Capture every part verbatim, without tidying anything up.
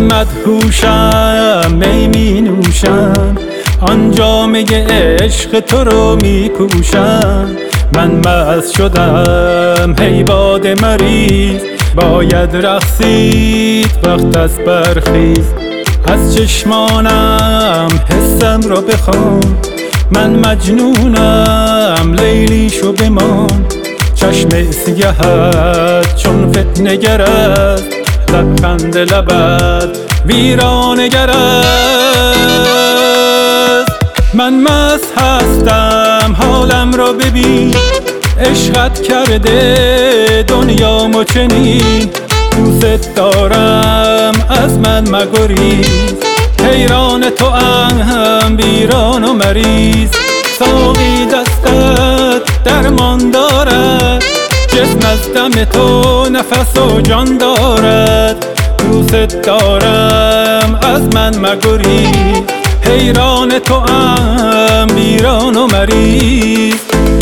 مدهوشم، می می نوشم، آن جامه عشق تو رو می پوشم. من مست شدم هی باد مریض، باید رقصید وقت از برخیز. از چشمانم حسم را بخوان، من مجنونم لیلی شو بمان. چشم سیهت چون فتنه گر است، لبخند لبت ویرانه گر است. من مست هستم حالم را ببین، عشقت کرده دنیامو چنین. دوست دارم از من مگریز، حیران تو هم بیران و مریض. ساقی دستت درمان دارد، جسم از دم تو نفس و جان دارد. دوست دارم از من مگریز، حیران تو هم بیران و مریض.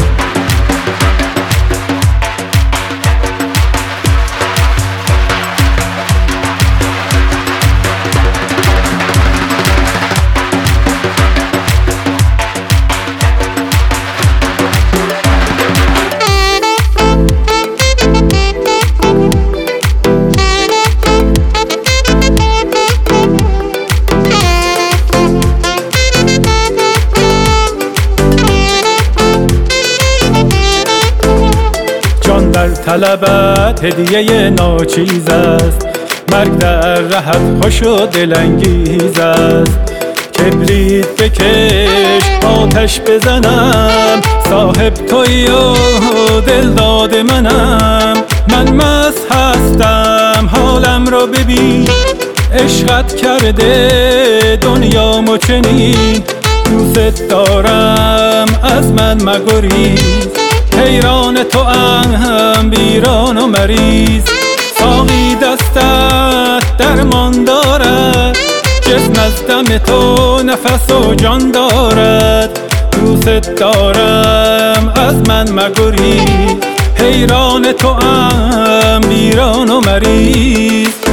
در طلبت هدیه ناچیز است، مرگ در رهت خوش و دلانگیز است. کبریت بکش آتش بزنم، صاحب تویی و دل داد منم. من مست هستم حالم را ببین، عشقت کرده دنیامو چنین. دوست دارم از من مگریز، حیران تو هم بیران و مریض. ساقی دستت درمان دارد، جسم از دم تو نفس و جان دارد. دوست دارم از من مگریز، حیران تو هم بیران و مریض.